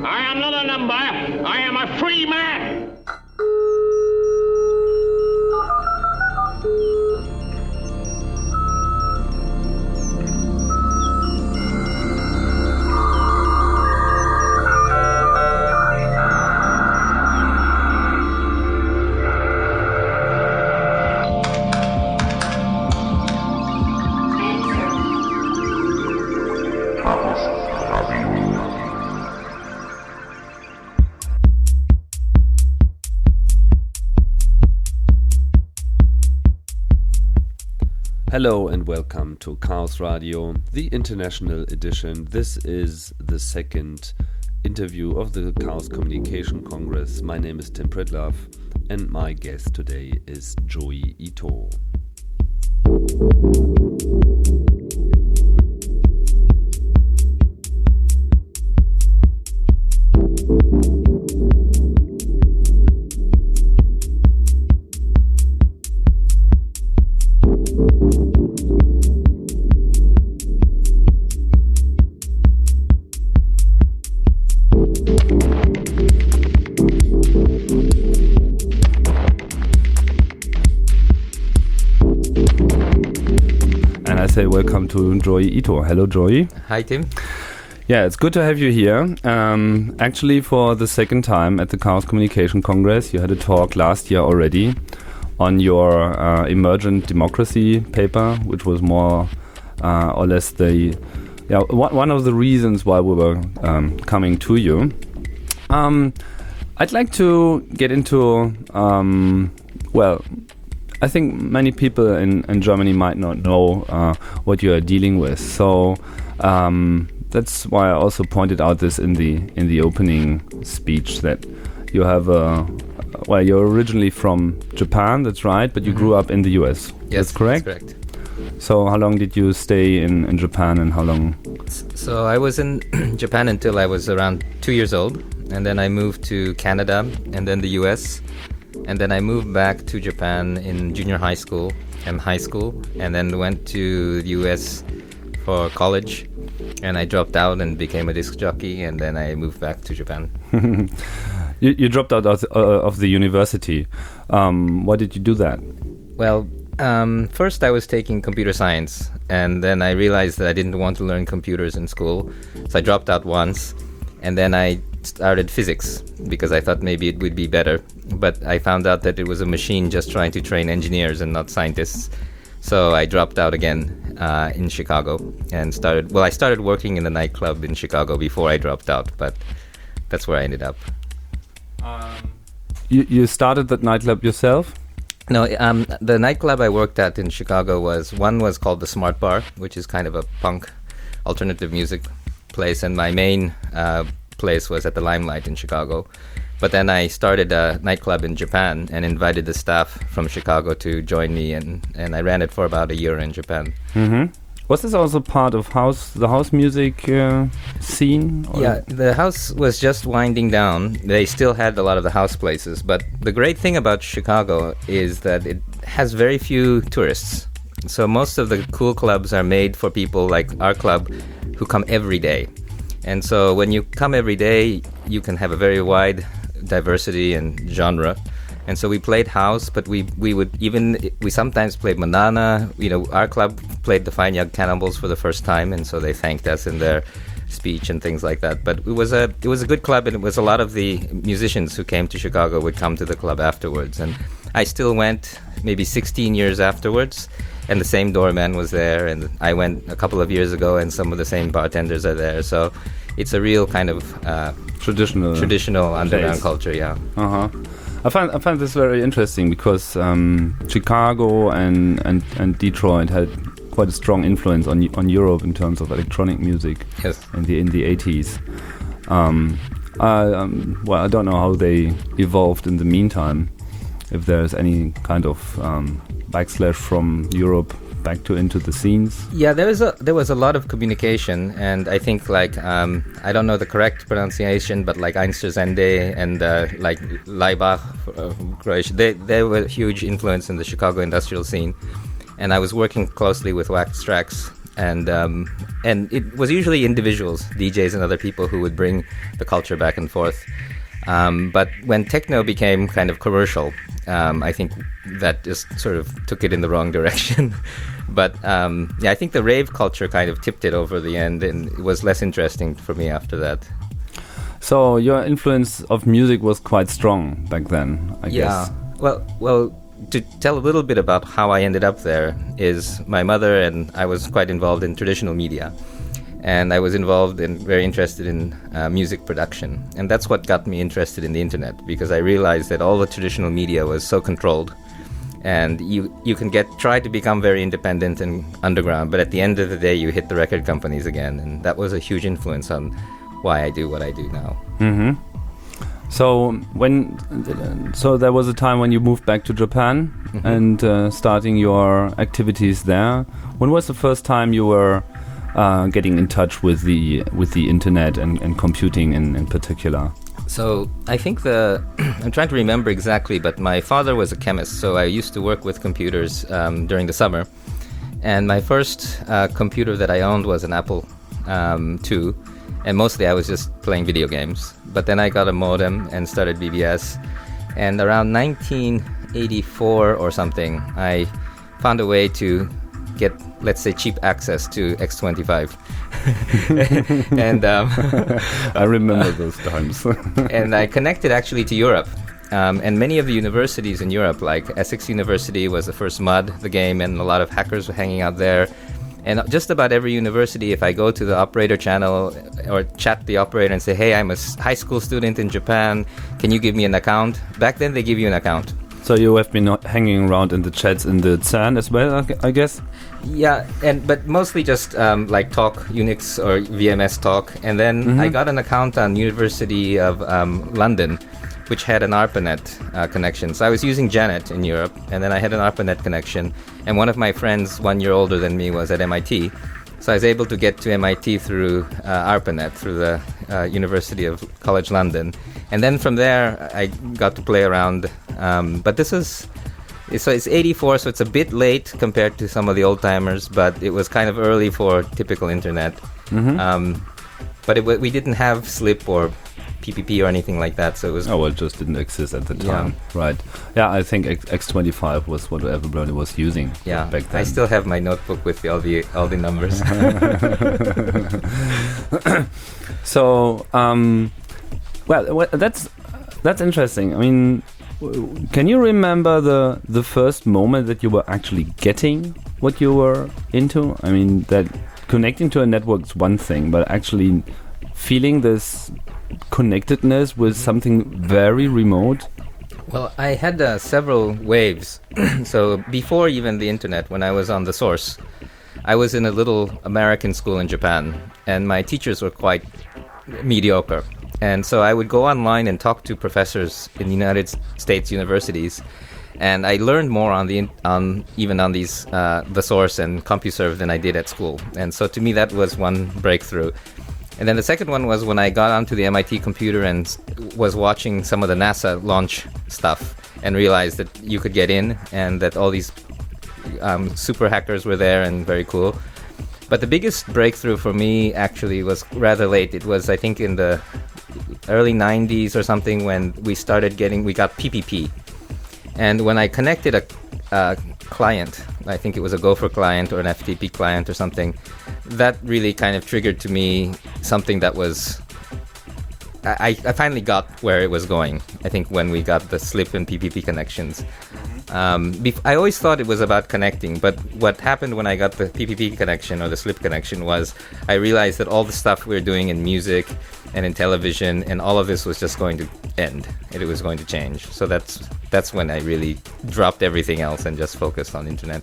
I am not a number. I am a free man. Hello and welcome to Chaos Radio, the international edition. This is the second interview of the Chaos Communication Congress. My name is Tim Pritlove and my guest today is Joey Ito. Say welcome to Joey Ito. Hello, Joey. Hi, Tim. Yeah, it's good to have you here. Actually, for the second time at the Chaos Communication Congress, you had a talk last year already on your emergent democracy paper, which was more or less one of the reasons why we were coming to you. I'd like to get into I think many people in Germany might not know what you are dealing with. So that's why I also pointed out this in the opening speech that you have you're originally from Japan, that's right, but you grew up in the US. Yes, that's correct? That's correct. So how long did you stay in Japan and how long? So I was in Japan until I was around 2 years old, and then I moved to Canada and then the US. And then I moved back to Japan in junior high school and high school, and then went to the US for college, and I dropped out and became a disc jockey, and then I moved back to Japan. You dropped out of the university. Why did you do that? Well, first I was taking computer science, and then I realized that I didn't want to learn computers in school, so I dropped out once, and then I started physics because I thought maybe it would be better, but I found out that it was a machine just trying to train engineers and not scientists. So I dropped out again in Chicago and I started working in the nightclub in Chicago before I dropped out, but that's where I ended up. You started that nightclub yourself? No, the nightclub I worked at in Chicago was called the Smart Bar, which is kind of a punk alternative music place, and my main place was at the Limelight in Chicago. But then I started a nightclub in Japan and invited the staff from Chicago to join me, and I ran it for about a year in Japan. Mm-hmm. Was this also part of the house music scene? Or? Yeah, the house was just winding down. They still had a lot of the house places, but the great thing about Chicago is that it has very few tourists. So most of the cool clubs are made for people like our club who come every day. And so when you come every day, you can have a very wide diversity and genre. And so we played house, but we sometimes played Manana. You know, our club played the Fine Young Cannibals for the first time, and so they thanked us in their speech and things like that. But it was a good club, and it was a lot of the musicians who came to Chicago would come to the club afterwards. And I still went maybe 16 years afterwards, and the same doorman was there, and I went a couple of years ago, and some of the same bartenders are there. So it's a real kind of traditional underground culture, yeah. Uh-huh. I find this very interesting because Chicago and Detroit had quite a strong influence on Europe in terms of electronic music. Yes. In the 80s. I don't know how they evolved in the meantime. If there's any kind of backslash from Europe back into the scenes. Yeah, there was a lot of communication, and I think I don't know the correct pronunciation, but like Einstürzende and like Laibach, Croatia, they were a huge influence in the Chicago industrial scene. And I was working closely with Wax Trax and it was usually individuals, DJs and other people who would bring the culture back and forth. But when techno became kind of commercial, I think that just sort of took it in the wrong direction. But I think the rave culture kind of tipped it over the end, and it was less interesting for me after that. So your influence of music was quite strong back then, I guess. Well, to tell a little bit about how I ended up there is my mother and I was quite involved in traditional media. And I was involved and very interested in music production. And that's what got me interested in the internet, because I realized that all the traditional media was so controlled. And you can try to become very independent and underground, but at the end of the day, you hit the record companies again. And that was a huge influence on why I do what I do now. Mm-hmm. So there was a time when you moved back to Japan and starting your activities there. When was the first time you were getting in touch with the internet and computing in particular? So I think I'm trying to remember exactly, but my father was a chemist, so I used to work with computers during the summer. And my first computer that I owned was an Apple II, and mostly I was just playing video games. But then I got a modem and started BBS. And around 1984 or something, I found a way to get, let's say, cheap access to X25. And I remember those times. And I connected actually to Europe. And many of the universities in Europe, like Essex University was the first MUD, the game, and a lot of hackers were hanging out there. And just about every university, if I go to the operator channel or chat the operator and say, hey, I'm a high school student in Japan, can you give me an account? Back then, they give you an account. So you have been hanging around in the chats in the CERN as well, I guess? Yeah, but mostly just like talk, Unix or VMS talk. And then I got an account on University of London, which had an ARPANET connection. So I was using Janet in Europe, and then I had an ARPANET connection. And one of my friends, 1 year older than me, was at MIT. So I was able to get to MIT through ARPANET, through the University of College London. And then from there, I got to play around. But it's 84, so it's a bit late compared to some of the old timers, but it was kind of early for typical internet. But we didn't have Slip or PPP or anything like that, so it was... Oh, well, it just didn't exist at the time. Yeah. Right. Yeah, I think X25 was what everybody was using back then. I still have my notebook with all the numbers. So, well, that's interesting. I mean, can you remember the first moment that you were actually getting what you were into? I mean, that connecting to a network is one thing, but actually feeling this connectedness with something very remote? Well, I had several waves. So before even the internet, when I was on The Source, I was in a little American school in Japan, and my teachers were quite mediocre. And so I would go online and talk to professors in the United States universities, and I learned more on these The Source and CompuServe than I did at school. And so to me, that was one breakthrough. And then the second one was when I got onto the MIT computer and was watching some of the NASA launch stuff and realized that you could get in and that all these super hackers were there and very cool. But the biggest breakthrough for me actually was rather late. It was, I think, in the early 90s or something when we got PPP. And when I connected a client, I think it was a Gopher client or an FTP client or something, that really kind of triggered to me something that was... I finally got where it was going, I think, when we got the Slip and PPP connections. I always thought it was about connecting, but what happened when I got the PPP connection or the Slip connection was I realized that all the stuff we were doing in music and in television and all of this was just going to end. It was going to change. So that's when I really dropped everything else and just focused on internet.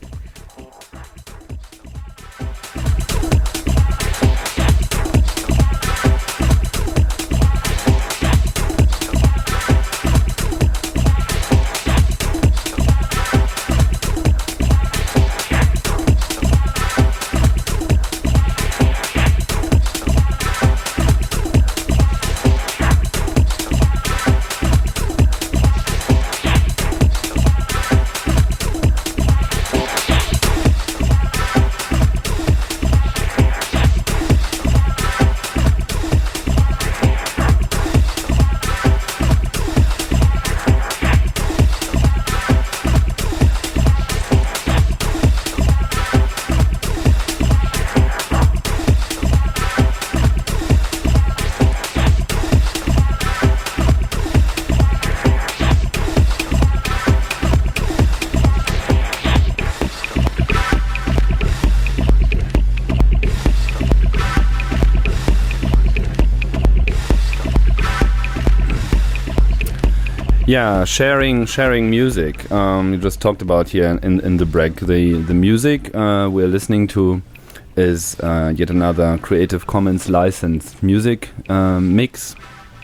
Yeah, sharing music. You just talked about here in the break. The music we're listening to is yet another Creative Commons licensed music mix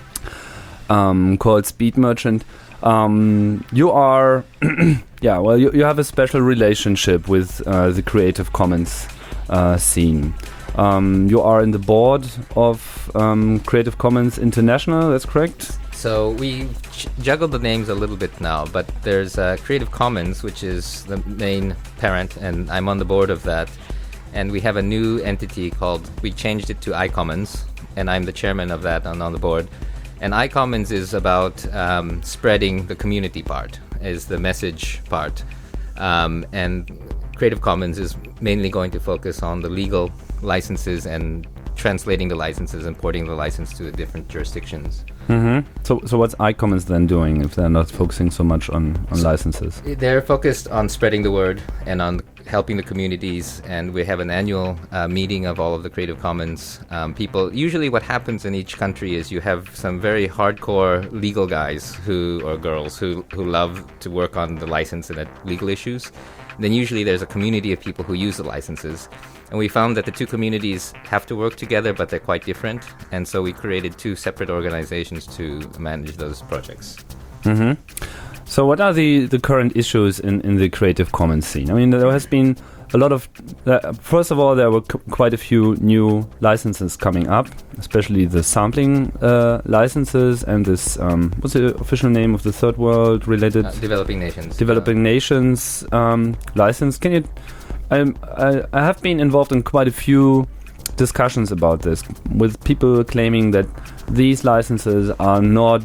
called Speed Merchant. You are, you have a special relationship with the Creative Commons scene. You are in the board of Creative Commons International, that's correct? So we juggled the names a little bit now, but there's Creative Commons, which is the main parent, and I'm on the board of that. And we have a new entity we changed it to iCommons, and I'm the chairman of that and on the board. And iCommons is about spreading the community part, is the message part. And Creative Commons is mainly going to focus on the legal licenses and translating the licenses and porting the license to the different jurisdictions. Mm-hmm. So what's iCommons then doing if they're not focusing so much on licenses? They're focused on spreading the word and on helping the communities, and we have an annual meeting of all of the Creative Commons people. Usually what happens in each country is you have some very hardcore legal guys or girls who love to work on the license and legal issues. Then usually there's a community of people who use the licenses. And we found that the two communities have to work together, but they're quite different. And so we created two separate organizations to manage those projects. Mm-hmm. So what are the current issues in the Creative Commons scene? I mean, there has been a lot of... first of all, there were quite a few new licenses coming up, especially the sampling licenses and this... what's the official name of the third world related... Developing Nations. Developing Nations license. Can you... I have been involved in quite a few discussions about this, with people claiming that these licenses are not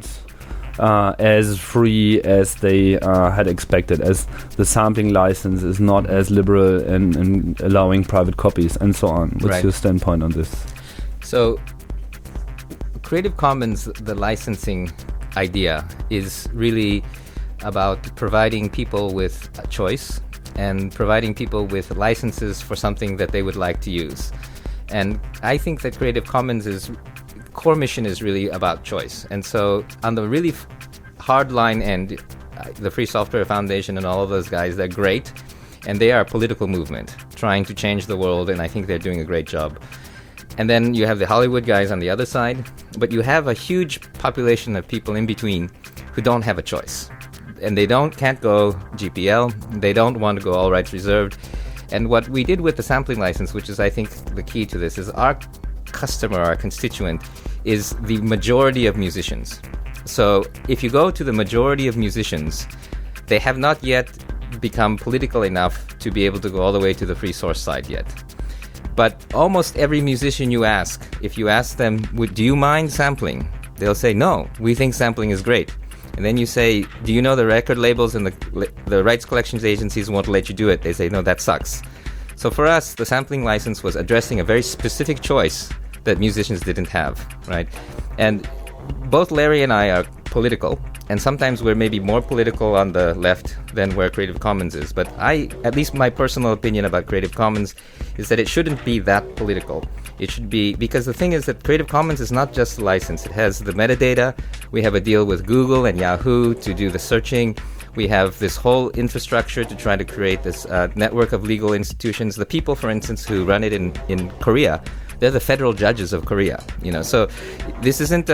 as free as they had expected, as the sampling license is not as liberal in allowing private copies and so on. What's your standpoint on this? So, Creative Commons, the licensing idea, is really about providing people with a choice and providing people with licenses for something that they would like to use. And I think that Creative Commons' core mission is really about choice. And so on the really hard line end, the Free Software Foundation and all of those guys, they're great. And they are a political movement trying to change the world, and I think they're doing a great job. And then you have the Hollywood guys on the other side, but you have a huge population of people in between who don't have a choice. And they can't go GPL, they don't want to go all rights reserved. And what we did with the sampling license, which is I think the key to this, is our customer, our constituent, is the majority of musicians. So if you go to the majority of musicians, they have not yet become political enough to be able to go all the way to the free source side yet. But almost every musician you ask, if you ask them, do you mind sampling? They'll say, no, we think sampling is great. And then you say, do you know the record labels and the rights collections agencies won't let you do it? They say, no, that sucks. So for us, the sampling license was addressing a very specific choice that musicians didn't have, right? And both Larry and I are political, and sometimes we're maybe more political on the left than where Creative Commons is. But at least my personal opinion about Creative Commons is that it shouldn't be that political. It should be, because the thing is that Creative Commons is not just a license. It has the metadata. We have a deal with Google and Yahoo to do the searching. We have this whole infrastructure to try to create this network of legal institutions. The people, for instance, who run it in Korea, they're the federal judges of Korea. So this isn't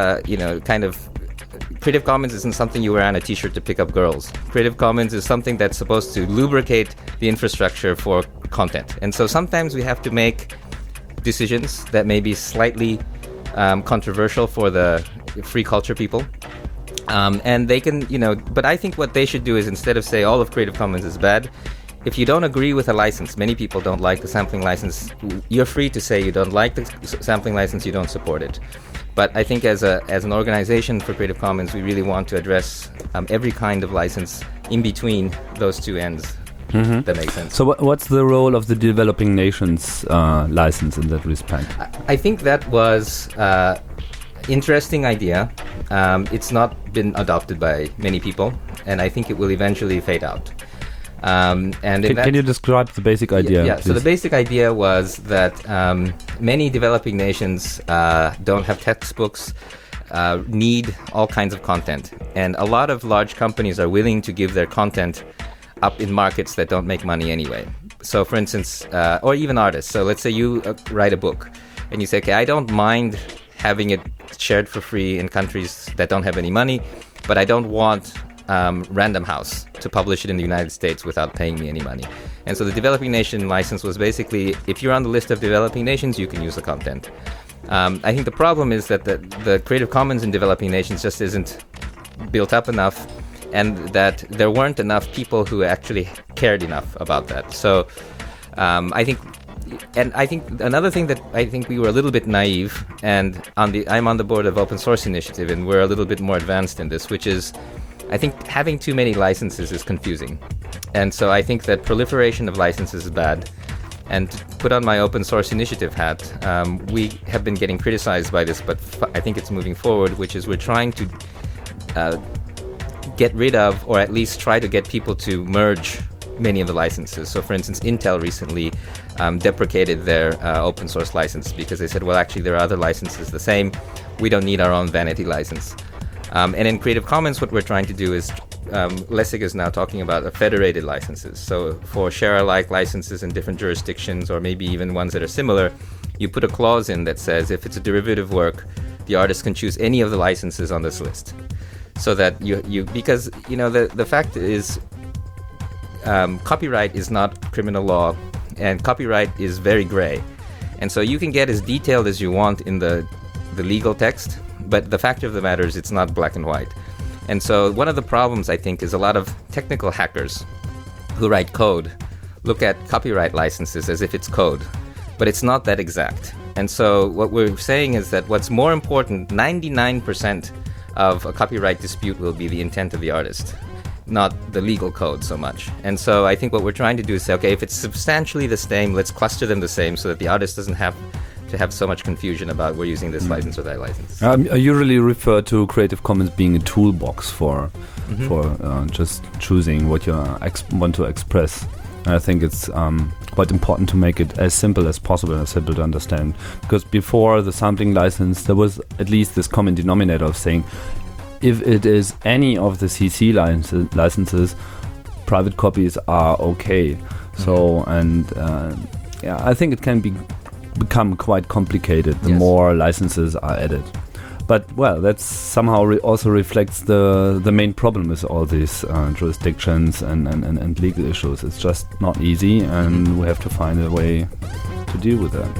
kind of... Creative Commons isn't something you wear on a t-shirt to pick up girls. Creative Commons is something that's supposed to lubricate the infrastructure for content. And so sometimes we have to make decisions that may be slightly controversial for the free culture people. And they can, but I think what they should do is, instead of say all of Creative Commons is bad, if you don't agree with a license, many people don't like the sampling license, you're free to say you don't like the sampling license, you don't support it. But I think as an organization for Creative Commons, we really want to address every kind of license in between those two ends. Mm-hmm. That makes sense. So what's the role of the Developing Nations license in that respect? I think that was interesting idea. It's not been adopted by many people, and I think it will eventually fade out. Can you describe the basic idea? Yeah. So the basic idea was that many developing nations don't have textbooks, need all kinds of content. And a lot of large companies are willing to give their content up in markets that don't make money anyway. So for instance, or even artists. So let's say you write a book and you say, okay, I don't mind having it shared for free in countries that don't have any money, but I don't want Random House to publish it in the United States without paying me any money. And so the developing nation license was basically, if you're on the list of developing nations, you can use the content. I think the problem is that the Creative Commons in developing nations just isn't built up enough, and that there weren't enough people who actually cared enough about that. So I think another thing that I think we were a little bit naive, and I'm on the board of Open Source Initiative, and we're a little bit more advanced in this, which is, I think having too many licenses is confusing. And so I think that proliferation of licenses is bad. And to put on my Open Source Initiative hat, we have been getting criticized by this, but I think it's moving forward, which is we're trying to get rid of, or at least try to get people to merge many of the licenses. So for instance, Intel recently deprecated their open source license because they said, well, actually there are other licenses the same. We don't need our own vanity license. And in Creative Commons, what we're trying to do is, Lessig is now talking about federated licenses. So for share-alike licenses in different jurisdictions, or maybe even ones that are similar, you put a clause in that says if it's a derivative work, the artist can choose any of the licenses on this list. So that because the fact is, copyright is not criminal law, and copyright is very gray. And so you can get as detailed as you want in the legal text, but the fact of the matter is it's not black and white. And so one of the problems, I think, is a lot of technical hackers who write code look at copyright licenses as if it's code, but it's not that exact. And so what we're saying is that what's more important, 99% of a copyright dispute will be the intent of the artist, not the legal code so much. And so I think what we're trying to do is say, okay, if it's substantially the same, let's cluster them the same so that the artist doesn't have to have so much confusion about we're using this license or that license. I usually refer to Creative Commons being a toolbox for just choosing what you want to express. And I think it's quite important to make it as simple as possible and simple to understand. Because before the sampling license, there was at least this common denominator of saying, if it is any of the CC licenses, private copies are okay. So, and I think it can become quite complicated the more licenses are added. But well, that somehow also reflects the main problem with all these jurisdictions and legal issues. It's just not easy, and we have to find a way to deal with that.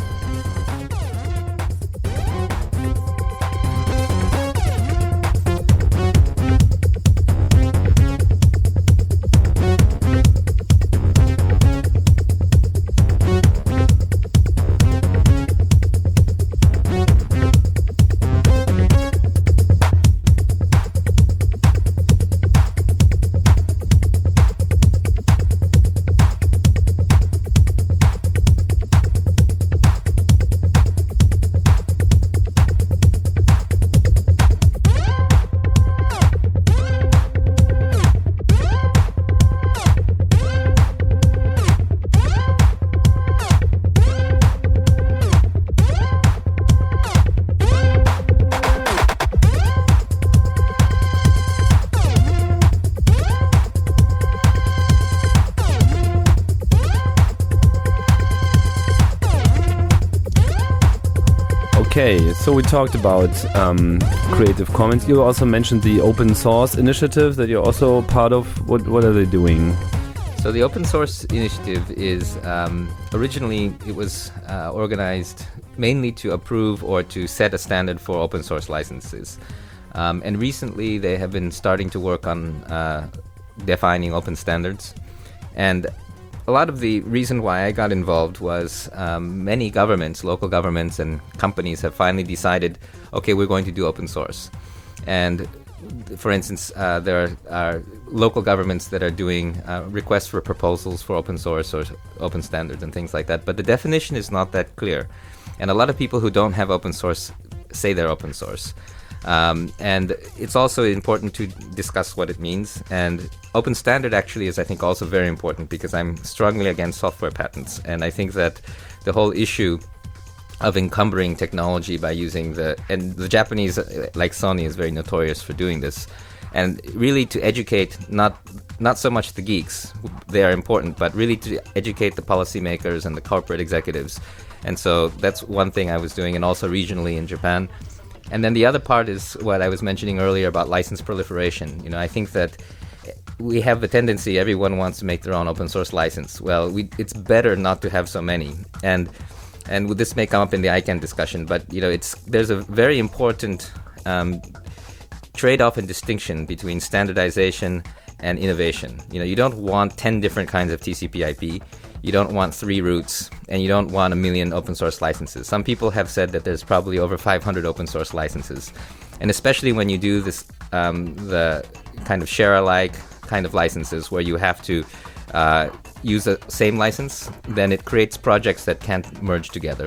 Okay, so we talked about Creative Commons. You also mentioned the Open Source Initiative that you're also part of. What are they doing? So the Open Source Initiative is originally it was organized mainly to approve or to set a standard for open source licenses. And recently they have been starting to work on defining open standards. And a lot of the reason why I got involved was many governments, local governments and companies have finally decided, okay, we're going to do open source. And for instance, there are local governments that are doing requests for proposals for open source or open standards and things like that. But the definition is not that clear. And a lot of people who don't have open source say they're open source. And it's also important to discuss what it means. And open standard actually is, I think, also very important because I'm strongly against software patents. And I think that the whole issue of encumbering technology by using and the Japanese, like Sony, is very notorious for doing this. And really to educate not so much the geeks, they are important, but really to educate the policymakers and the corporate executives. And so that's one thing I was doing, and also regionally in Japan. And then the other part is what I was mentioning earlier about license proliferation. I think that we have the tendency, everyone wants to make their own open source license. Well, it's better not to have so many. And this may come up in the ICANN discussion, but there's a very important trade-off and distinction between standardization and innovation. You don't want 10 different kinds of TCP/IP. You don't want 3 routes, and you don't want 1 million open source licenses. Some people have said that there's probably over 500 open source licenses. And especially when you do this, the kind of share-alike kind of licenses where you have to use the same license, then it creates projects that can't merge together.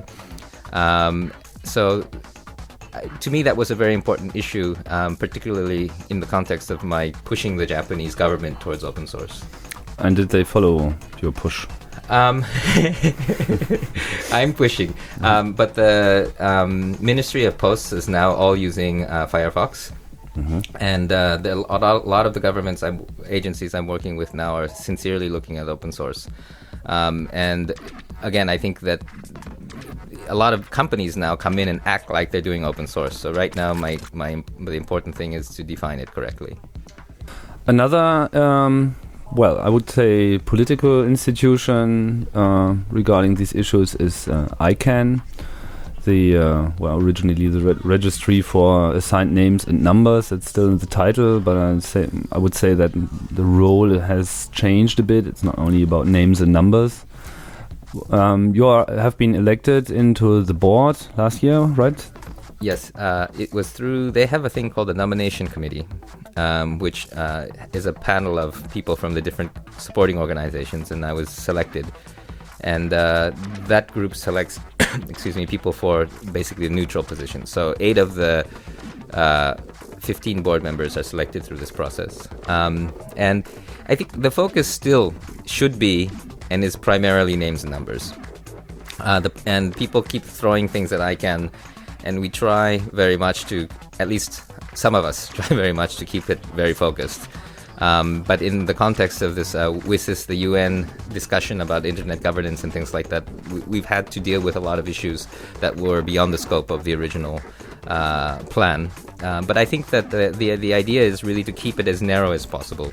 So to me, that was a very important issue, particularly in the context of my pushing the Japanese government towards open source. And did they follow your push? I'm pushing, but the Ministry of Posts is now all using Firefox. Mm-hmm. And a lot of the government agencies I'm working with now are sincerely looking at open source. And again, I think that a lot of companies now come in and act like they're doing open source. So right now, the important thing is to define it correctly. Another, I would say political institution regarding these issues is ICANN. Originally the registry for assigned names and numbers. It's still in the title, but I would say that the role has changed a bit. It's not only about names and numbers. You have been elected into the board last year, right? Yes, it was through. They have a thing called the nomination committee, which is a panel of people from the different supporting organizations, and I was selected. And that group selects, people for basically a neutral position. So 8 of the 15 board members are selected through this process. And I think the focus still should be and is primarily names and numbers. And people keep throwing things at ICANN, and we try very much to, at least some of us try very much to keep it very focused. But in the context of this WSIS, the UN discussion about internet governance and things like that, we've had to deal with a lot of issues that were beyond the scope of the original plan. But I think that the idea is really to keep it as narrow as possible.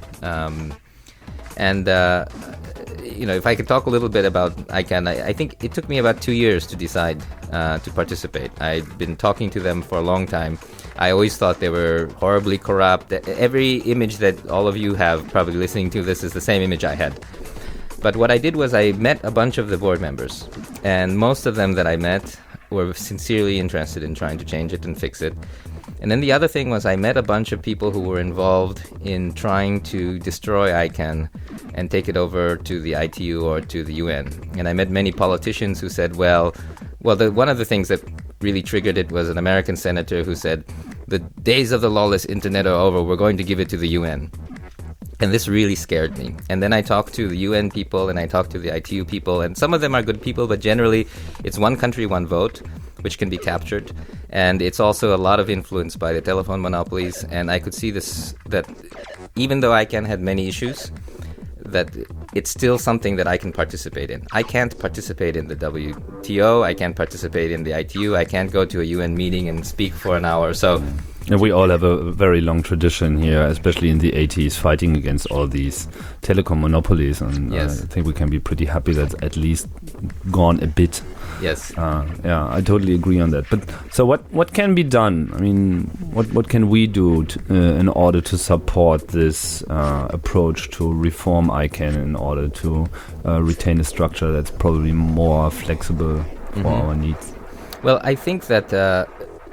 If I could talk a little bit about ICANN, I think it took me about 2 years to decide to participate. I've been talking to them for a long time. I always thought they were horribly corrupt. Every image that all of you have probably listening to this is the same image I had. But what I did was I met a bunch of the board members, and most of them that I met were sincerely interested in trying to change it and fix it. And then the other thing was I met a bunch of people who were involved in trying to destroy ICANN and take it over to the ITU or to the UN. And I met many politicians who said, one of the things that really triggered it was an American senator who said, the days of the lawless internet are over, we're going to give it to the UN. And this really scared me. And then I talked to the UN people and I talked to the ITU people, and some of them are good people, but generally it's one country, one vote, which can be captured. And it's also a lot of influence by the telephone monopolies. And I could see this, that even though ICANN had many issues, that it's still something that I can participate in. I can't participate in the WTO, I can't participate in the ITU, I can't go to a UN meeting and speak for an hour. So And we all have a very long tradition here, especially in the 80s, fighting against all these telecom monopolies. And yes. I think we can be pretty happy that's at least gone a bit. Yes. Yeah, I totally agree on that. But so what can be done? I mean, what can we do in order to support this approach to reform ICANN in order to retain a structure that's probably more flexible for our needs? Well, I think that the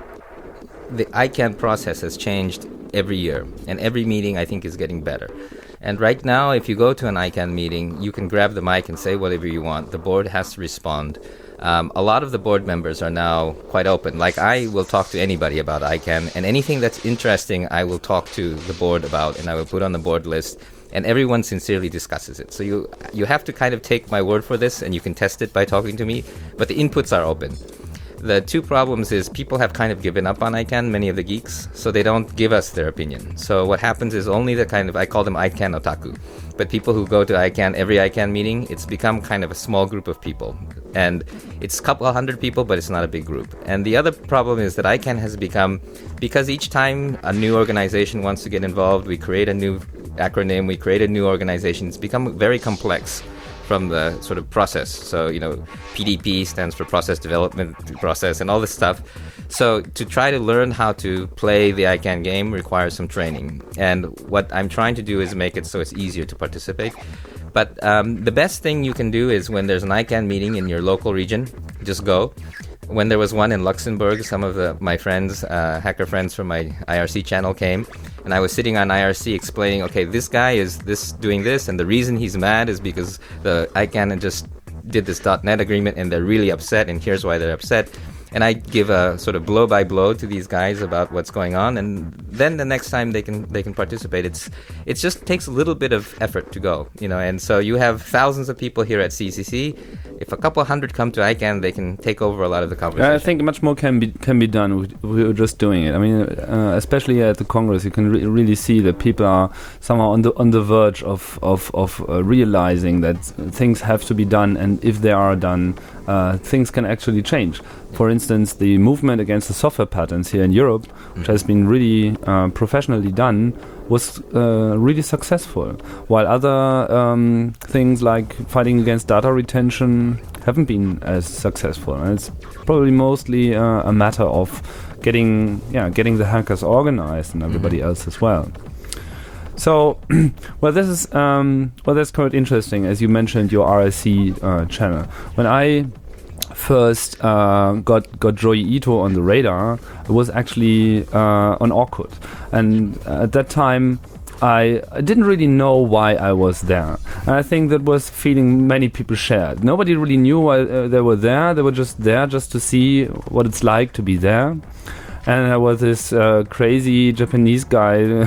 ICANN process has changed every year, and every meeting I think is getting better. And right now, if you go to an ICANN meeting, you can grab the mic and say whatever you want. The board has to respond. A lot of the board members are now quite open. Like, I will talk to anybody about ICANN, and anything that's interesting I will talk to the board about, and I will put on the board list, and everyone sincerely discusses it. So you have to kind of take my word for this, and you can test it by talking to me, but the inputs are open. The two problems is people have kind of given up on ICANN, many of the geeks, so they don't give us their opinion. So what happens is only the kind of, I call them ICANN otaku, but people who go to ICANN, every ICANN meeting, it's become kind of a small group of people. And it's a couple hundred people, but it's not a big group. And the other problem is that ICANN has become, because each time a new organization wants to get involved, we create a new acronym, we create a new organization, it's become very complex from the sort of process. So, PDP stands for process development process and all this stuff. So to try to learn how to play the ICANN game requires some training. And what I'm trying to do is make it so it's easier to participate. But the best thing you can do is when there's an ICANN meeting in your local region, just go. When there was one in Luxembourg, some of my friends, hacker friends from my IRC channel came, and I was sitting on IRC explaining, okay, this guy is doing this, and the reason he's mad is because the ICANN just did this .NET agreement, and they're really upset, and here's why they're upset. And I give a sort of blow by blow to these guys about what's going on, and then the next time they can participate. It just takes a little bit of effort to go, And so you have thousands of people here at CCC. If a couple hundred come to ICANN, they can take over a lot of the conversation. I think much more can be done. We're just doing it. I mean, especially at the Congress, you can really see that people are somehow on the verge of realizing that things have to be done, and if they are done, things can actually change. For instance, the movement against the software patents here in Europe, which has been really professionally done, was really successful, while other things like fighting against data retention haven't been as successful. And it's probably mostly a matter of getting the hackers organized and everybody else as well. So, that's quite interesting. As you mentioned, your RSC channel. When I first got Joey Ito on the radar, it was actually on Orkut, and at that time I didn't really know why I was there, and I think that was feeling many people shared. Nobody really knew why they were there. They were just there just to see what it's like to be there. And there was this crazy Japanese guy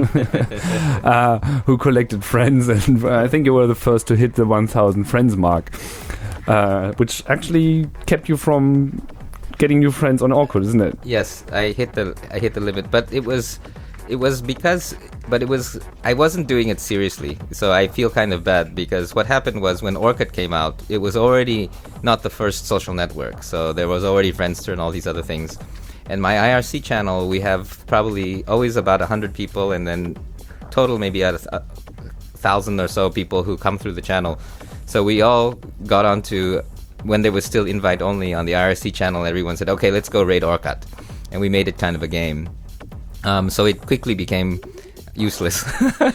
who collected friends, and I think you were the first to hit the 1,000 friends mark, which actually kept you from getting new friends on Orkut, isn't it? Yes, I hit the limit, but it was because I wasn't doing it seriously, so I feel kind of bad, because what happened was when Orkut came out, it was already not the first social network, so there was already Friendster and all these other things. And my IRC channel, we have probably always about 100 people, and then total maybe at 1,000 or so people who come through the channel. So we all got onto, when there was still invite only on the IRC channel, everyone said, okay, let's go raid Orkut. And we made it kind of a game. So it quickly became useless.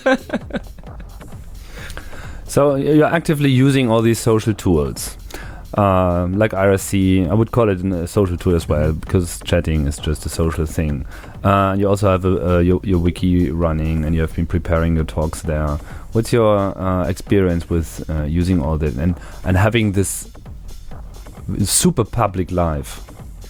So you're actively using all these social tools. Like IRC, I would call it a social tool as well, because chatting is just a social thing. You also have your wiki running, and you have been preparing your talks there. What's your experience with using all that and having this super public life?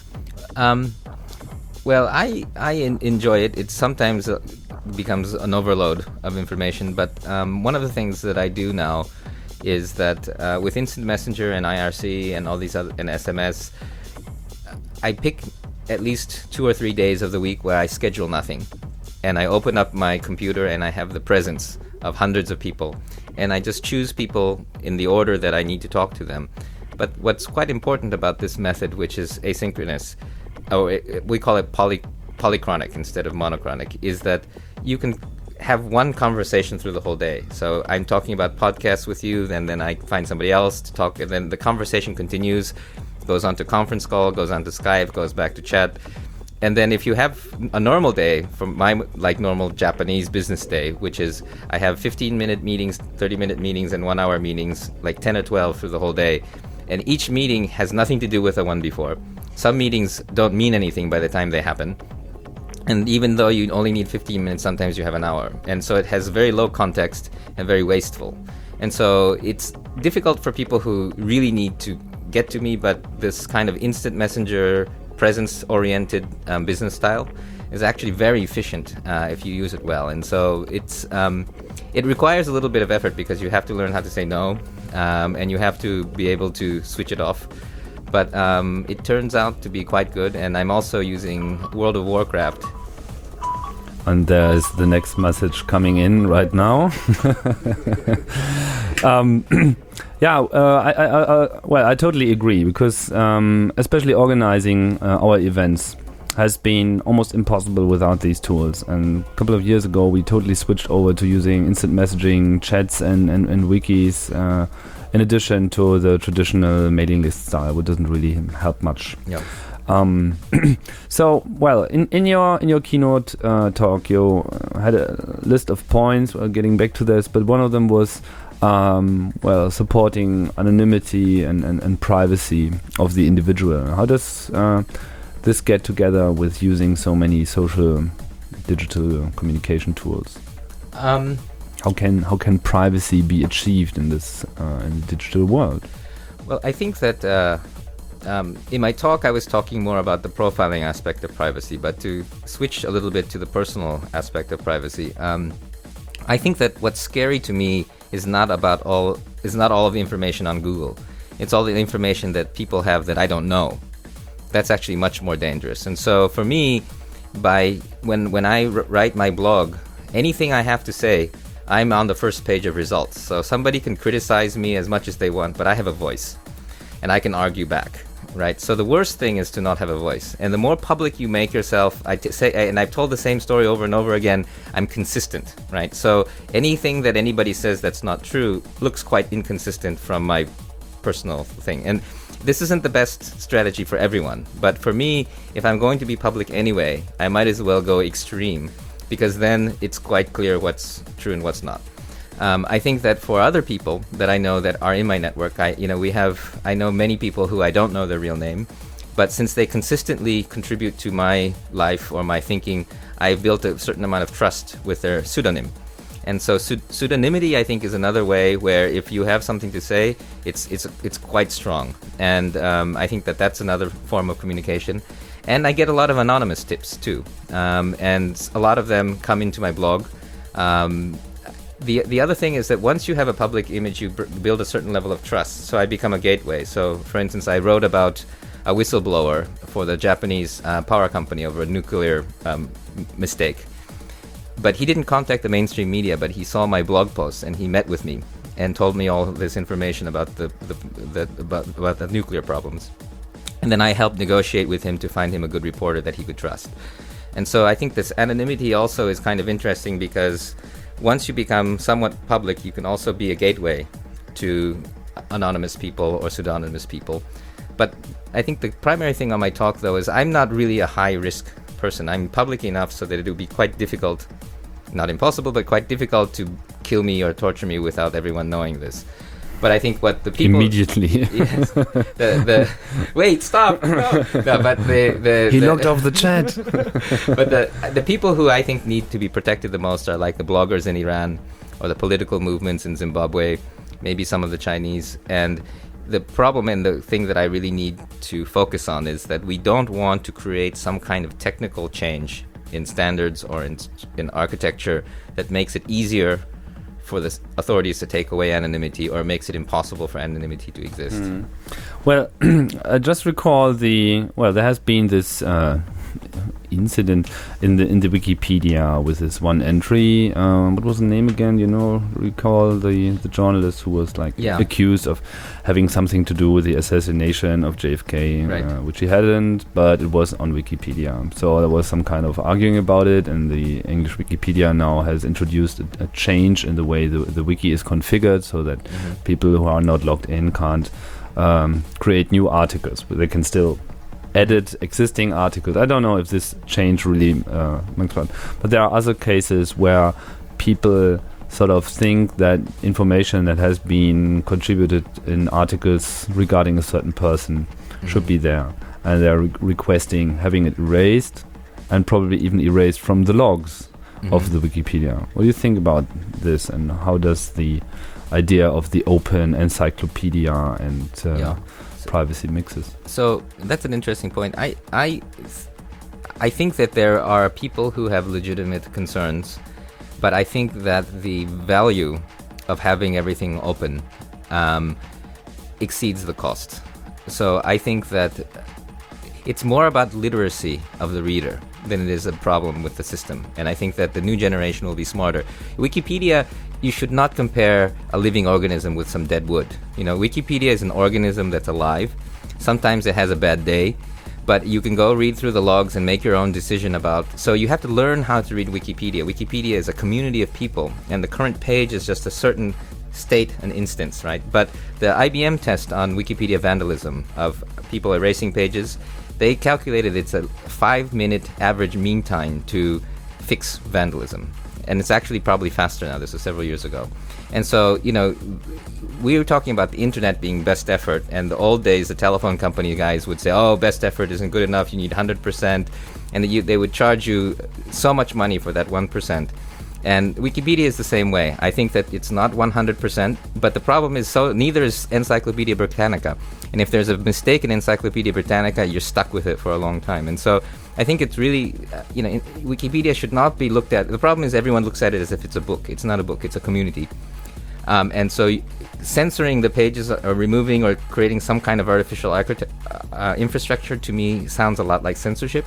Well, I enjoy it. It sometimes becomes an overload of information, but one of the things that I do now is that with Instant Messenger and IRC and all these other, and SMS, I pick at least 2 or 3 days of the week where I schedule nothing, and I open up my computer and I have the presence of hundreds of people, and I just choose people in the order that I need to talk to them. But what's quite important about this method, which is asynchronous, we call it polychronic instead of monochronic, is that you can have one conversation through the whole day. So I'm talking about podcasts with you, and then I find somebody else to talk, and then the conversation continues, goes on to conference call, goes on to Skype, goes back to chat. And then if you have a normal day, from my normal Japanese business day, which is I have 15-minute meetings, 30-minute meetings, and 1-hour meetings, like 10 or 12 through the whole day. And each meeting has nothing to do with the one before. Some meetings don't mean anything by the time they happen. And even though you only need 15 minutes, sometimes you have an hour. And so it has very low context and very wasteful. And so it's difficult for people who really need to get to me, but this kind of instant messenger, presence-oriented business style is actually very efficient if you use it well. And so it requires a little bit of effort, because you have to learn how to say no, and you have to be able to switch it off. But it turns out to be quite good, and I'm also using World of Warcraft. And there's the next message coming in right now. I totally agree, because especially organizing our events has been almost impossible without these tools. And a couple of years ago, we totally switched over to using instant messaging, chats, and wikis, in addition to the traditional mailing list style, which doesn't really help much. Yeah. So, well, in your keynote talk, you had a list of points. Getting back to this, but one of them was supporting anonymity and privacy of the individual. How does this get together with using so many social digital communication tools? How can privacy be achieved in this in the digital world? Well, I think that in my talk I was talking more about the profiling aspect of privacy, but to switch a little bit to the personal aspect of privacy, I think that what's scary to me is not all of the information on Google. It's all the information that people have that I don't know. That's actually much more dangerous. And so for me, when I write my blog, anything I have to say, I'm on the first page of results. So somebody can criticize me as much as they want, but I have a voice, and I can argue back, right? So the worst thing is to not have a voice. And the more public you make yourself, and I've told the same story over and over again, I'm consistent, right? So anything that anybody says that's not true looks quite inconsistent from my personal thing. And this isn't the best strategy for everyone, but for me, if I'm going to be public anyway, I might as well go extreme, because then it's quite clear what's true and what's not. I think that for other people that I know that are in my network, I know many people who I don't know their real name, but since they consistently contribute to my life or my thinking, I've built a certain amount of trust with their pseudonym. And so pseudonymity, I think, is another way where if you have something to say, it's quite strong. And I think that that's another form of communication. And I get a lot of anonymous tips too, and a lot of them come into my blog. The other thing is that once you have a public image, you build a certain level of trust. So I become a gateway. So, for instance, I wrote about a whistleblower for the Japanese power company over a nuclear mistake. But he didn't contact the mainstream media, but he saw my blog post and he met with me and told me all this information about the nuclear problems. And then I helped negotiate with him to find him a good reporter that he could trust. And so I think this anonymity also is kind of interesting, because once you become somewhat public, you can also be a gateway to anonymous people or pseudonymous people. But I think the primary thing on my talk, though, is I'm not really a high-risk person. I'm public enough so that it would be quite difficult, not impossible, but quite difficult to kill me or torture me without everyone knowing this. But I think what the people immediately. Yes. Wait, stop. No, but he logged off the chat. But the people who I think need to be protected the most are like the bloggers in Iran or the political movements in Zimbabwe, maybe some of the Chinese. And the problem and the thing that I really need to focus on is that we don't want to create some kind of technical change in standards or in architecture that makes it easier for the authorities to take away anonymity or makes it impossible for anonymity to exist. Well, I just recall there has been this incident in the Wikipedia with this one entry. What was the name again? Recall the journalist who was accused of having something to do with the assassination of JFK, right. Which he hadn't, but it was on Wikipedia. So there was some kind of arguing about it, and the English Wikipedia now has introduced a change in the way the wiki is configured, so that people who are not logged in can't create new articles, but they can still edit existing articles. I don't know if this change really makes sense, but there are other cases where people sort of think that information that has been contributed in articles regarding a certain person should be there, and they're requesting having it erased, and probably even erased from the logs of the Wikipedia. What do you think about this, and how does the idea of the open encyclopedia and privacy mixes? So that's an interesting point. I think that there are people who have legitimate concerns, but I think that the value of having everything open exceeds the cost. So I think that it's more about literacy of the reader than it is a problem with the system. And I think that the new generation will be smarter. Wikipedia, you should not compare a living organism with some dead wood. You know, Wikipedia is an organism that's alive. Sometimes it has a bad day, but you can go read through the logs and make your own decision about. So you have to learn how to read Wikipedia. Wikipedia is a community of people, and the current page is just a certain state and instance, right? But the IBM test on Wikipedia vandalism of people erasing pages, they calculated it's a 5-minute average mean time to fix vandalism. And it's actually probably faster now. This was several years ago. And so, you know, we were talking about the internet being best effort, and the old days, the telephone company guys would say, oh, best effort isn't good enough, you need 100%, and they would charge you so much money for that 1%. And Wikipedia is the same way. I think that it's not 100%, but the problem is neither is Encyclopedia Britannica. And if there's a mistake in Encyclopedia Britannica, you're stuck with it for a long time. And so I think it's really, Wikipedia should not be looked at. The problem is everyone looks at it as if it's a book. It's not a book, it's a community. And so censoring the pages or removing or creating some kind of artificial infrastructure, to me, sounds a lot like censorship.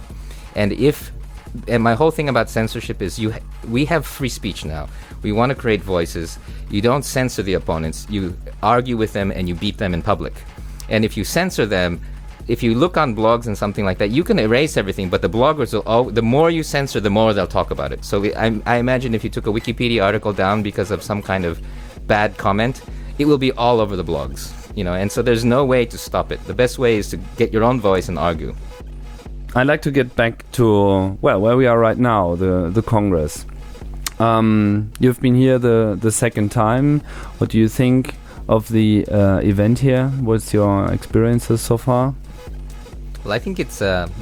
And my whole thing about censorship is we have free speech now. We want to create voices. You don't censor the opponents. You argue with them and you beat them in public. And if you censor them, if you look on blogs and something like that, you can erase everything, but the bloggers will the more you censor, the more they'll talk about it. So I imagine if you took a Wikipedia article down because of some kind of bad comment, it will be all over the blogs, and so there's no way to stop it. The best way is to get your own voice and argue. I'd like to get back to, where we are right now, the Congress. You've been here the second time. What do you think of the event here? What's your experiences so far? Well, I think it's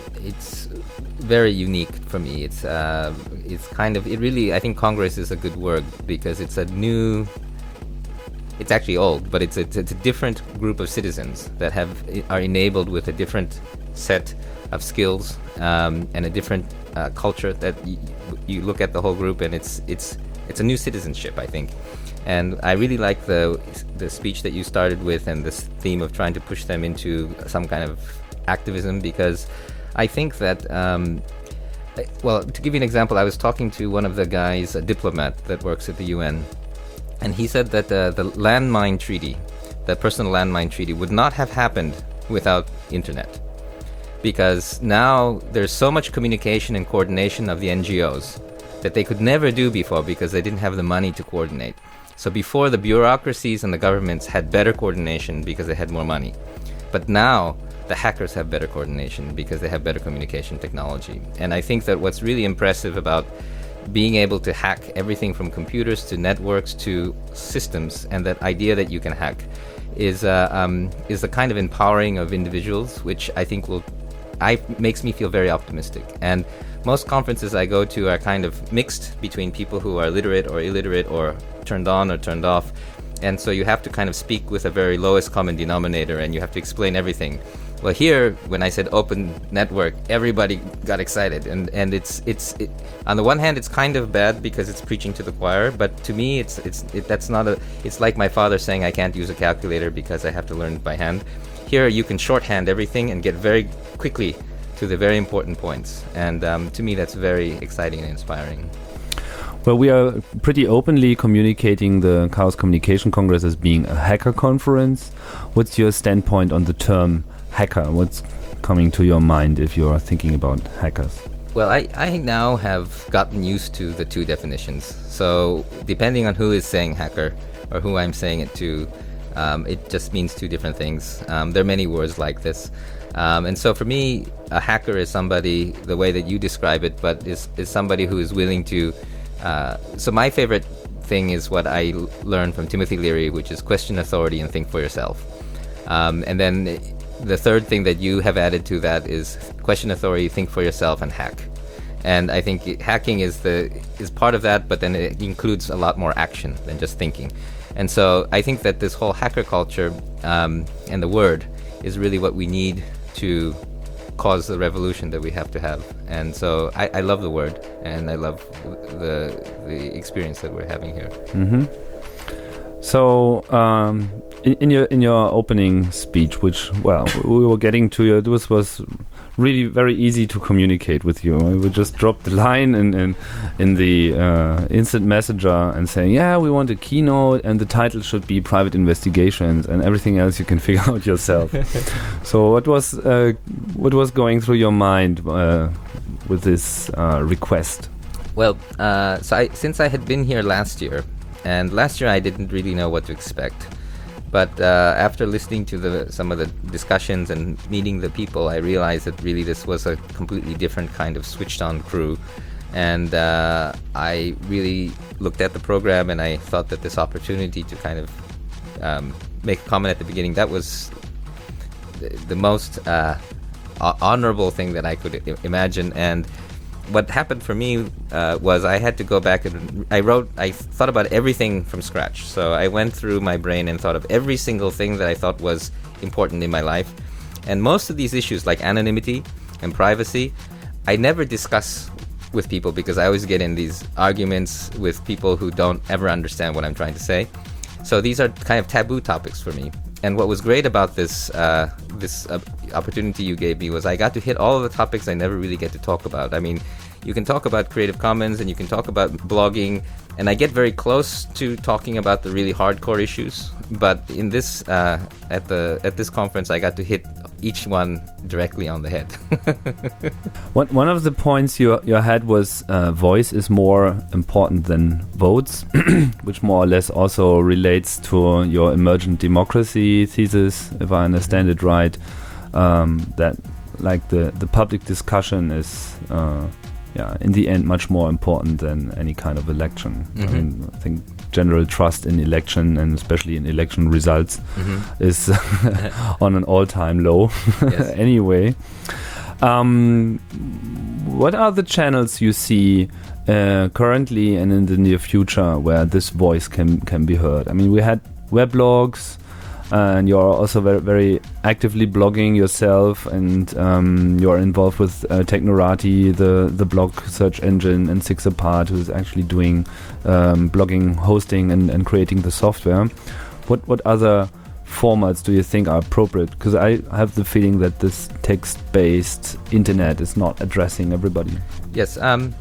very unique for me. It's kind of, I think Congress is a good word because it's it's actually old, but it's a different group of citizens that are enabled with a different set of skills and a different culture that you look at the whole group, and it's a new citizenship, I think. And I really like the speech that you started with and this theme of trying to push them into some kind of activism, because I think that to give you an example, I was talking to one of the guys, a diplomat that works at the UN, and he said that the landmine treaty, the personal landmine treaty, would not have happened without internet. Because now there's so much communication and coordination of the NGOs that they could never do before because they didn't have the money to coordinate. So before, the bureaucracies and the governments had better coordination because they had more money. But now the hackers have better coordination because they have better communication technology. And I think that what's really impressive about being able to hack everything from computers to networks to systems, and that idea that you can hack, is the kind of empowering of individuals, which I think makes me feel very optimistic. And most conferences I go to are kind of mixed between people who are literate or illiterate or turned on or turned off. And so you have to kind of speak with a very lowest common denominator, and you have to explain everything. Well, here, when I said open network, everybody got excited. And it's on the one hand, it's kind of bad because it's preaching to the choir, but to me, it's like my father saying I can't use a calculator because I have to learn it by hand. Here, you can shorthand everything and get very quickly to the very important points. And to me, that's very exciting and inspiring. Well, we are pretty openly communicating the Chaos Communication Congress as being a hacker conference. What's your standpoint on the term hacker? What's coming to your mind if you are thinking about hackers? Well, I now have gotten used to the two definitions. So depending on who is saying hacker or who I'm saying it to, it just means two different things. There are many words like this. And so for me, a hacker is somebody, the way that you describe it, but is somebody who is willing to... So my favorite thing is what I learned from Timothy Leary, which is question authority and think for yourself. And then the third thing that you have added to that is question authority, think for yourself, and hack. And I think hacking is part of that, but then it includes a lot more action than just thinking. And so I think that this whole hacker culture and the word is really what we need to cause the revolution that we have to have. And so I love the word, and I love the experience that we're having here. Mm-hmm. So, in your opening speech, which we were getting to, it was really very easy to communicate with you. We would just drop the line in the instant messenger and saying, yeah, we want a keynote, and the title should be Private Investigations, and everything else you can figure out yourself. So, what was going through your mind with this request? Well, since I had been here last year, and last year I didn't really know what to expect. But after listening to some of the discussions and meeting the people, I realized that really this was a completely different kind of switched-on crew. And I really looked at the program, and I thought that this opportunity to kind of make a comment at the beginning, that was the most honorable thing that I could imagine. And what happened for me was I had to go back and I thought about everything from scratch. So I went through my brain and thought of every single thing that I thought was important in my life. And most of these issues, like anonymity and privacy, I never discuss with people because I always get in these arguments with people who don't ever understand what I'm trying to say. So these are kind of taboo topics for me. And what was great about this opportunity you gave me was I got to hit all of the topics I never really get to talk about. I mean, you can talk about Creative Commons and you can talk about blogging, and I get very close to talking about the really hardcore issues. But in this at this conference, I got to hit each one directly on the head. One of the points you had was voice is more important than votes, which more or less also relates to your emergent democracy thesis, if I understand it right. That like the public discussion is in the end much more important than any kind of election. Mm-hmm. I mean, I think general trust in election, and especially in election results, is on an all-time low. Anyway, what are the channels you see currently and in the near future where this voice can be heard? I mean, we had weblogs, and you're also very, very actively blogging yourself, and you're involved with Technorati, the blog search engine, and Six Apart, who's actually doing blogging, hosting, and creating the software. What other formats do you think are appropriate? Because I have the feeling that this text-based internet is not addressing everybody. Yes,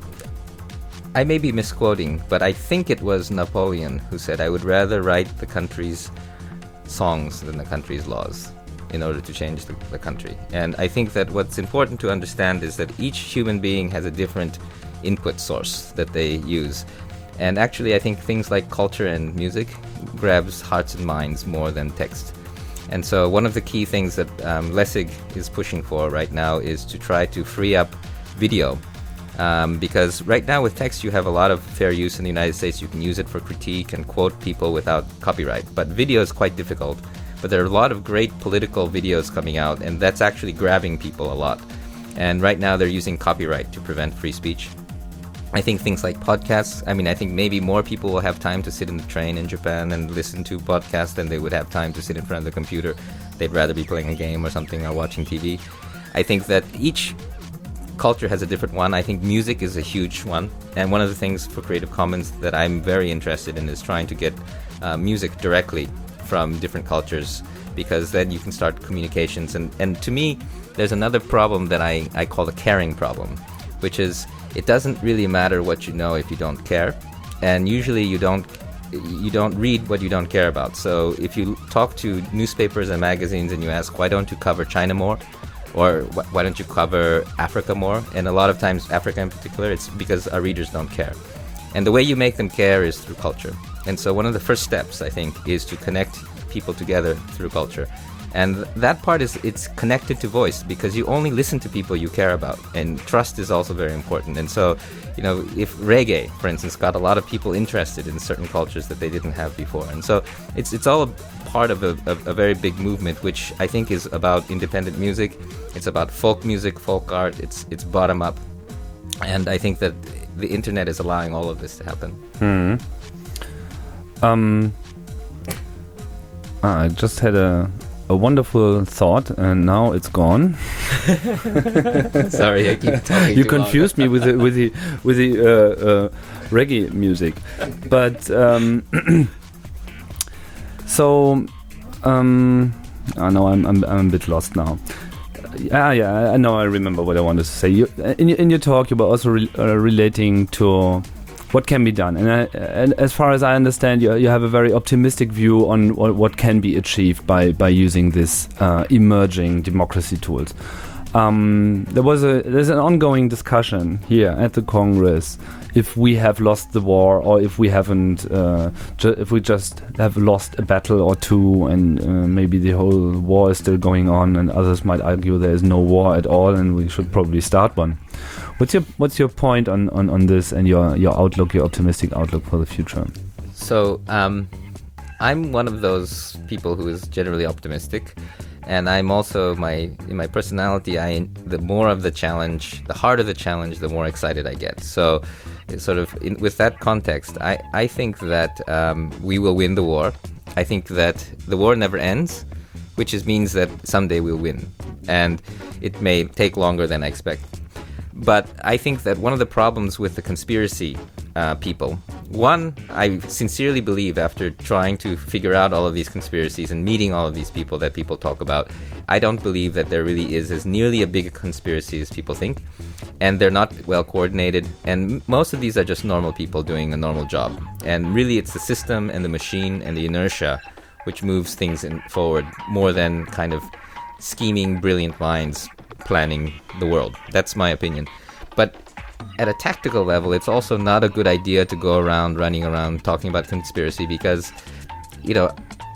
I may be misquoting, but I think it was Napoleon who said, I would rather write the country's songs than the country's laws in order to change the country. And I think that what's important to understand is that each human being has a different input source that they use. And actually, I think things like culture and music grabs hearts and minds more than text. And so one of the key things that Lessig is pushing for right now is to try to free up video. Because right now with text you have a lot of fair use in the United States. You can use it for critique and quote people without copyright. But video is quite difficult. But there are a lot of great political videos coming out, and that's actually grabbing people a lot. And right now they're using copyright to prevent free speech. I think things like podcasts, I think maybe more people will have time to sit in the train in Japan and listen to podcasts than they would have time to sit in front of the computer. They'd rather be playing a game or something or watching TV. I think that each culture has a different one. I think music is a huge one. And one of the things for Creative Commons that I'm very interested in is trying to get music directly from different cultures, because then you can start communications. And to me, there's another problem that I call the caring problem, which is it doesn't really matter what you know if you don't care. And usually you don't read what you don't care about. So if you talk to newspapers and magazines and you ask, why don't you cover China more? Or why don't you cover Africa more? And a lot of times, Africa in particular, it's because our readers don't care. And the way you make them care is through culture. And so one of the first steps, I think, is to connect people together through culture. And that part it's connected to voice, because you only listen to people you care about. And trust is also very important. And so, if reggae, for instance, got a lot of people interested in certain cultures that they didn't have before. And so it's all a part of a very big movement, which I think is about independent music. It's about folk music, folk art. It's bottom up. And I think that the internet is allowing all of this to happen. I just had a wonderful thought, and now it's gone. Sorry, I keep talking. You confused me with the reggae music, but So, I know I'm a bit lost now. Yeah, I know. I remember what I wanted to say. In your talk, you were also relating to what can be done, and as far as I understand, you have a very optimistic view on what can be achieved by using this emerging democracy tools. There's an ongoing discussion here at the Congress if we have lost the war or if we haven't, if we just have lost a battle or two, and maybe the whole war is still going on, and others might argue there is no war at all and we should probably start one. What's your point on this and your outlook, your optimistic outlook for the future? So I'm one of those people who is generally optimistic. And I'm also in my personality, the more of the challenge, the harder the challenge, the more excited I get. So, it's sort of with that context, I think that we will win the war. I think that the war never ends, which means that someday we'll win, and it may take longer than I expect. But I think that one of the problems with the conspiracy people, one, I sincerely believe after trying to figure out all of these conspiracies and meeting all of these people that people talk about, I don't believe that there really is as nearly a big a conspiracy as people think. And they're not well coordinated. And most of these are just normal people doing a normal job. And really it's the system and the machine and the inertia which moves things forward more than kind of scheming, brilliant minds planning the world. That's my opinion. But at a tactical level, it's also not a good idea to go around running around talking about conspiracy because, you know,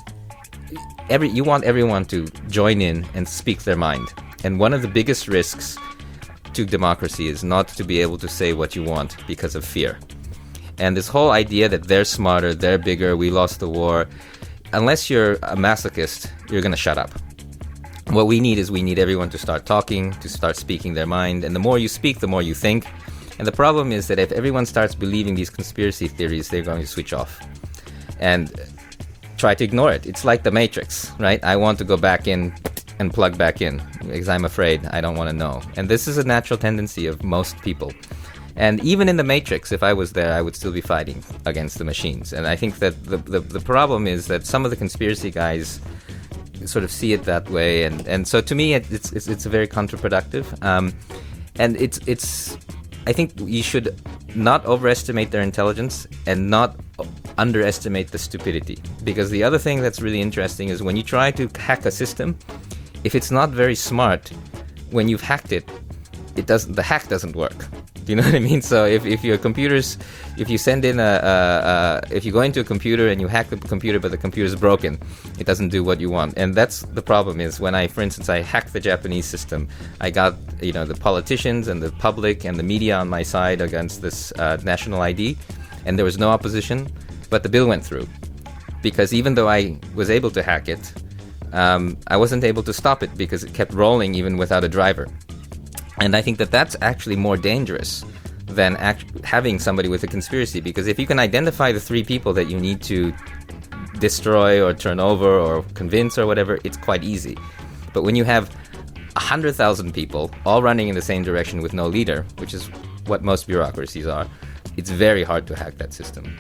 you want everyone to join in and speak their mind. And one of the biggest risks to democracy is not to be able to say what you want because of fear. And this whole idea that they're smarter, they're bigger, we lost the war, unless you're a masochist, you're going to shut up. What we need everyone to start talking, to start speaking their mind. And the more you speak, the more you think. And the problem is that if everyone starts believing these conspiracy theories, they're going to switch off and try to ignore it. It's like the Matrix, right? I want to go back in and plug back in because I'm afraid I don't want to know. And this is a natural tendency of most people. And even in the Matrix, if I was there, I would still be fighting against the machines. And I think that the problem is that some of the conspiracy guys sort of see it that way. And so to me, it's very counterproductive. And it's I think you should not overestimate their intelligence and not underestimate the stupidity. Because the other thing that's really interesting is when you try to hack a system, if it's not very smart, when you've hacked it, the hack doesn't work. Do you know what I mean? So if your computers, if you send in if you go into a computer and you hack the computer, but the computer's broken, it doesn't do what you want. And that's the problem is when for instance, I hacked the Japanese system, I got, the politicians and the public and the media on my side against this national ID, and there was no opposition, but the bill went through. Because even though I was able to hack it, I wasn't able to stop it because it kept rolling even without a driver. And I think that that's actually more dangerous than having somebody with a conspiracy, because if you can identify the three people that you need to destroy or turn over or convince or whatever, it's quite easy. But when you have 100,000 people all running in the same direction with no leader, which is what most bureaucracies are, it's very hard to hack that system.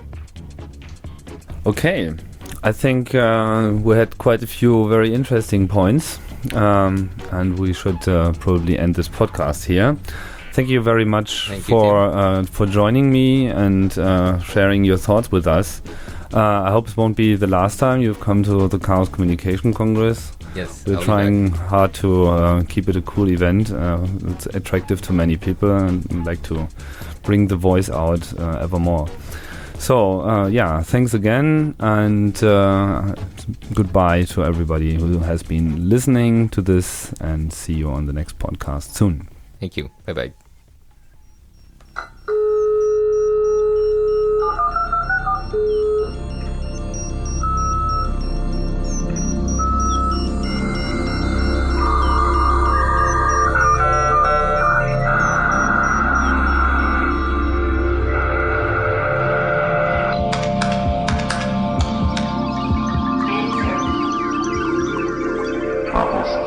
Okay, I think we had quite a few very interesting points. And we should probably end this podcast here. Thank you very much for joining me and sharing your thoughts with us. I hope it won't be the last time you've come to the Chaos Communication Congress. Yes, we're trying hard to keep it a cool event. It's attractive to many people and like to bring the voice out ever more. So, thanks again, and goodbye to everybody who has been listening to this, and see you on the next podcast soon. Thank you. Bye-bye. Troubles.